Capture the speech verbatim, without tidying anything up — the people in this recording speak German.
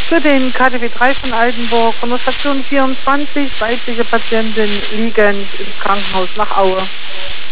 Für den K D W drei von Altenburg von der Station vierundzwanzig, weibliche Patientin liegend im Krankenhaus nach Aue.